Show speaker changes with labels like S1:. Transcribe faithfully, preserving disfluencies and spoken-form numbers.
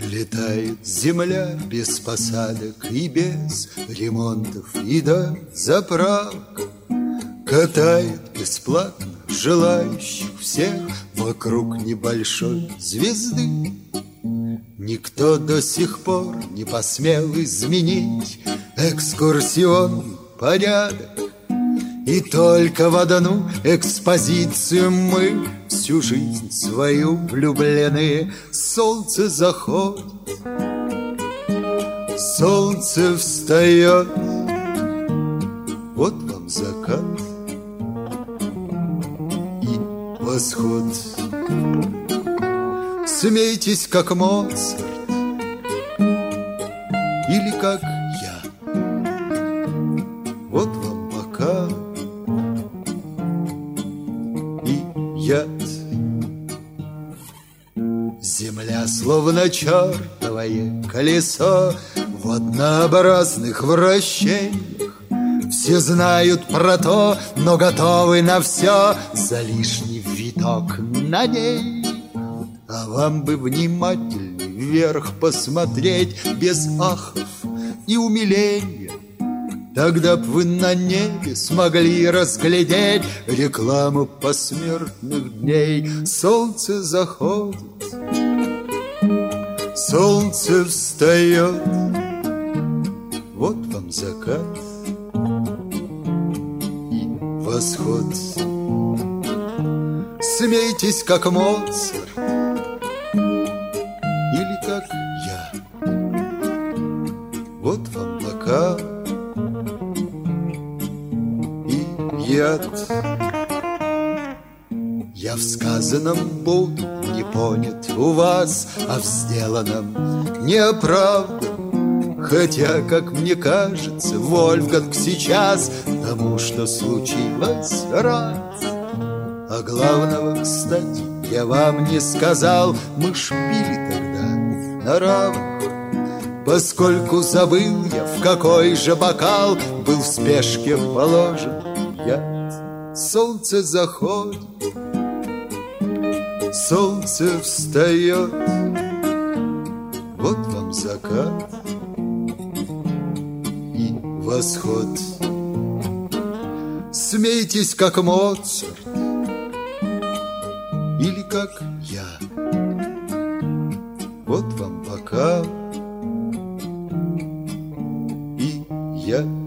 S1: Взлетает земля без посадок и без ремонтов и до заправок. Катает бесплатно желающих всех вокруг небольшой звезды. Никто до сих пор не посмел изменить экскурсионный порядок. И только в одну экспозицию мы всю жизнь свою влюблены. Солнце заходит, солнце встает, вот вам закат и восход. Смейтесь, как Моцарт или как я, вот вам бокал и яд. Земля словно чертовое колесо в однообразных вращениях. Все знают про то, но готовы на все за лишний виток на ней. А вам бы внимательней вверх посмотреть без ахов и умиления. Тогда б вы на небе смогли разглядеть рекламу посмертных дней. Солнце заходит, солнце встает, вот вам закат и восход. Смейтесь, как Моцарт или как я, вот вам бокал и яд. Я в сказанном буду не понят у вас, а в сделанном не оправдан. Хотя, как мне кажется, Вольфганг сейчас тому, что случилось, рад. А главного, кстати, я вам не сказал, мы ж пили тогда на равных. Поскольку забыл я, в какой же бокал был в спешке положен яд. Солнце заходит, солнце встает, вот вам закат и восход. Смейтесь, как Моцарт или как я, вот вам бокал и я.